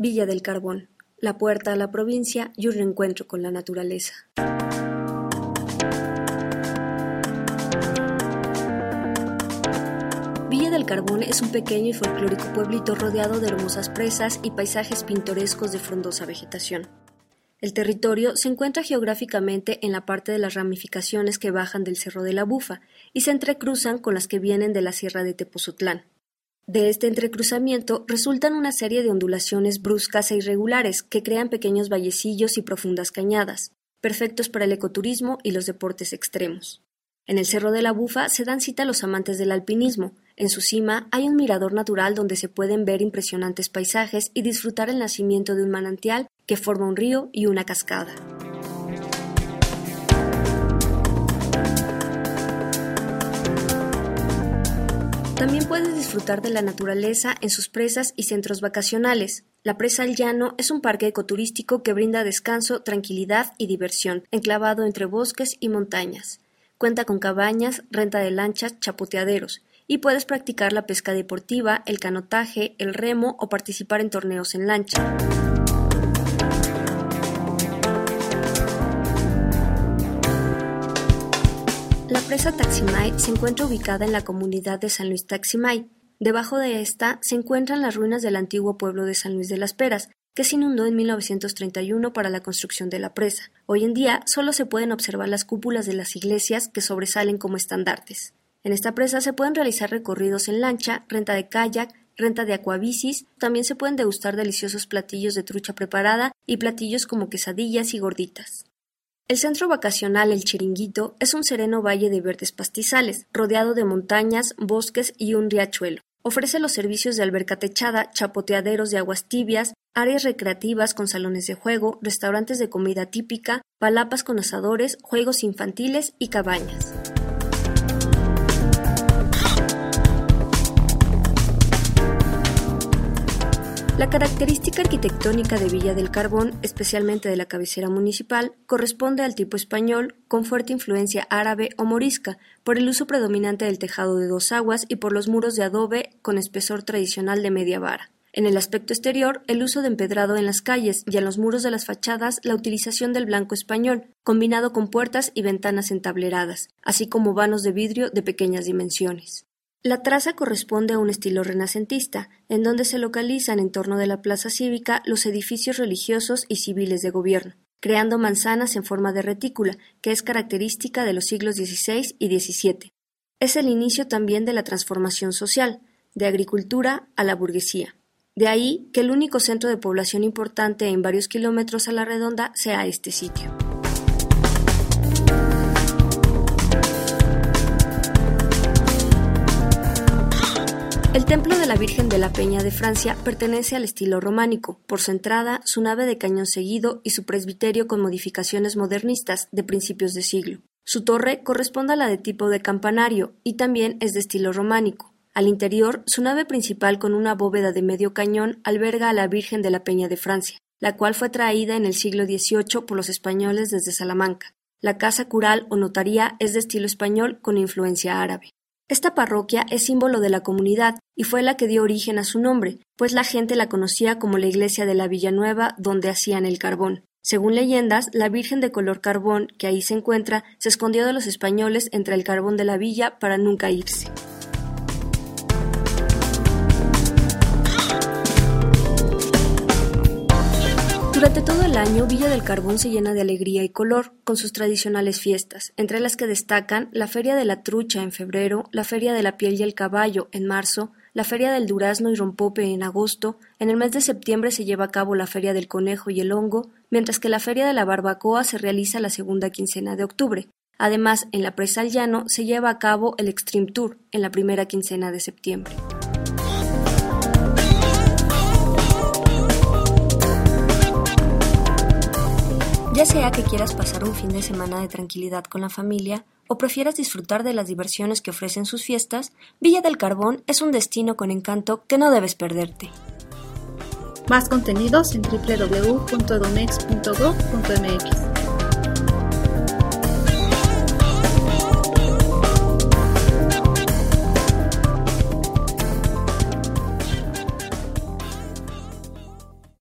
Villa del Carbón, la puerta a la provincia y un reencuentro con la naturaleza. Villa del Carbón es un pequeño y folclórico pueblito rodeado de hermosas presas y paisajes pintorescos de frondosa vegetación. El territorio se encuentra geográficamente en la parte de las ramificaciones que bajan del Cerro de la Bufa y se entrecruzan con las que vienen de la Sierra de Tepozotlán. De este entrecruzamiento resultan una serie de ondulaciones bruscas e irregulares que crean pequeños vallecillos y profundas cañadas, perfectos para el ecoturismo y los deportes extremos. En el Cerro de la Bufa se dan cita los amantes del alpinismo. En su cima hay un mirador natural donde se pueden ver impresionantes paisajes y disfrutar el nacimiento de un manantial que forma un río y una cascada. También puedes disfrutar de la naturaleza en sus presas y centros vacacionales. La Presa El Llano es un parque ecoturístico que brinda descanso, tranquilidad y diversión, enclavado entre bosques y montañas. Cuenta con cabañas, renta de lanchas, chapoteaderos, y puedes practicar la pesca deportiva, el canotaje, el remo o participar en torneos en lancha. La presa Taximay se encuentra ubicada en la comunidad de San Luis Taximay. Debajo de esta se encuentran las ruinas del antiguo pueblo de San Luis de las Peras, que se inundó en 1931 para la construcción de la presa. Hoy en día solo se pueden observar las cúpulas de las iglesias que sobresalen como estandartes. En esta presa se pueden realizar recorridos en lancha, renta de kayak, renta de acuabicis, también se pueden degustar deliciosos platillos de trucha preparada y platillos como quesadillas y gorditas. El centro vacacional El Chiringuito es un sereno valle de verdes pastizales, rodeado de montañas, bosques y un riachuelo. Ofrece los servicios de alberca techada, chapoteaderos de aguas tibias, áreas recreativas con salones de juego, restaurantes de comida típica, palapas con asadores, juegos infantiles y cabañas. La característica arquitectónica de Villa del Carbón, especialmente de la cabecera municipal, corresponde al tipo español con fuerte influencia árabe o morisca, por el uso predominante del tejado de dos aguas y por los muros de adobe con espesor tradicional de media vara. En el aspecto exterior, el uso de empedrado en las calles y en los muros de las fachadas, la utilización del blanco español, combinado con puertas y ventanas entableradas, así como vanos de vidrio de pequeñas dimensiones. La traza corresponde a un estilo renacentista, en donde se localizan en torno de la plaza cívica los edificios religiosos y civiles de gobierno, creando manzanas en forma de retícula, que es característica de los siglos XVI y XVII. Es el inicio también de la transformación social, de agricultura a la burguesía. De ahí que el único centro de población importante en varios kilómetros a la redonda sea este sitio. El templo de la Virgen de la Peña de Francia pertenece al estilo románico, por su entrada, su nave de cañón seguido y su presbiterio con modificaciones modernistas de principios de siglo. Su torre corresponde a la de tipo de campanario y también es de estilo románico. Al interior, su nave principal con una bóveda de medio cañón alberga a la Virgen de la Peña de Francia, la cual fue traída en el siglo XVIII por los españoles desde Salamanca. La casa cural o notaría es de estilo español con influencia árabe. Esta parroquia es símbolo de la comunidad y fue la que dio origen a su nombre, pues la gente la conocía como la iglesia de la Villanueva donde hacían el carbón. Según leyendas, la Virgen de color carbón, que ahí se encuentra, se escondió de los españoles entre el carbón de la villa para nunca irse. Durante todo el año, Villa del Carbón se llena de alegría y color, con sus tradicionales fiestas, entre las que destacan la Feria de la Trucha en febrero, la Feria de la Piel y el Caballo en marzo, la Feria del Durazno y Rompope en agosto, en el mes de septiembre se lleva a cabo la Feria del Conejo y el Hongo, mientras que la Feria de la Barbacoa se realiza la segunda quincena de octubre. Además, en la Presa El Llano se lleva a cabo el Extreme Tour en la primera quincena de septiembre. Ya sea que quieras pasar un fin de semana de tranquilidad con la familia o prefieras disfrutar de las diversiones que ofrecen sus fiestas, Villa del Carbón es un destino con encanto que no debes perderte. Más contenidos en www.edomex.gov.mx.